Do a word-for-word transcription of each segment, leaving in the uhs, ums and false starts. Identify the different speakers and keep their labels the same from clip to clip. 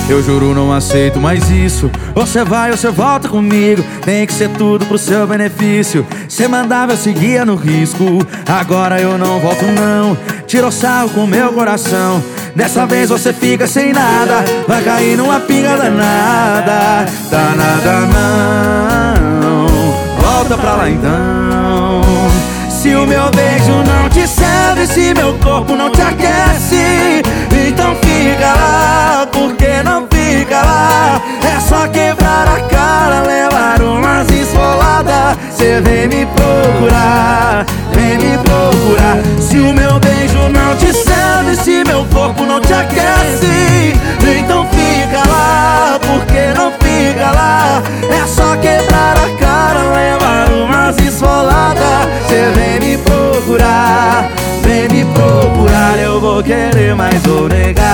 Speaker 1: Eu juro, não aceito mais isso. Você vai ou você volta comigo. Tem que ser tudo pro seu benefício. Cê mandava, eu seguia no risco. Agora eu não volto não. Tirou sarro com meu coração. Dessa vez você fica sem nada. Vai cair numa pinga danada. Danada não. Volta pra lá então. Se o meu beijo não te serve, se meu corpo não te aquece, então fica lá, porque não fica lá. É só quebrar a cara, levar umas esfoladas. Cê vem me procurar, vem me procurar. Se o meu beijo não te serve, se meu corpo não te aquece, então fica lá, porque não fica lá. É só quebrar a cara, levar umas esfoladas. Cê vem me procurar, vem me procurar. Eu vou querer, mas vou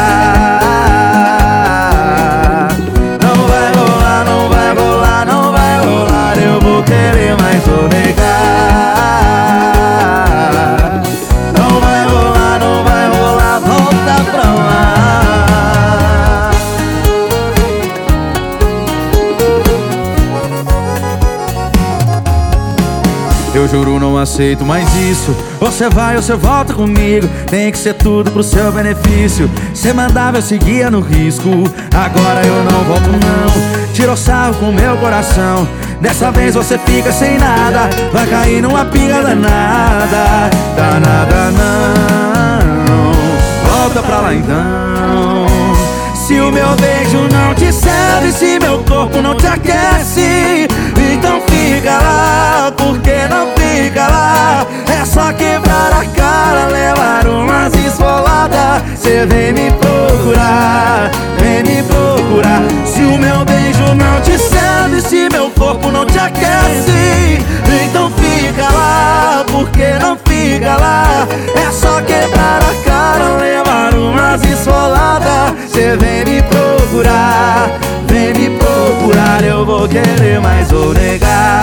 Speaker 1: negar. Não vai rolar, não vai rolar, não vai rolar. Eu vou querer, mas vou negar. Não vai rolar, não vai rolar, volta pra lá. Eu juro, não aceito mais isso. Você vai ou você volta comigo. Tem que ser tudo pro seu benefício. Cê mandava, eu seguia no risco. Agora eu não volto não. Tirou sarro com meu coração. Dessa vez você fica sem nada. Vai cair numa pinga danada. Danada não. Volta pra lá então. Se o meu beijo não te serve, se meu corpo não te aquece, então fica lá, porque não fica lá. É só quebrar a cara, levar umas esfoladas. Cê vem me procurar, vem me procurar. Se o meu beijo não te serve, se meu corpo não te aquece, então fica lá, porque não fica lá. É só quebrar a cara, levar umas esfoladas. Cê vem me procurar, vem me procurar. Eu vou querer, mas vou negar.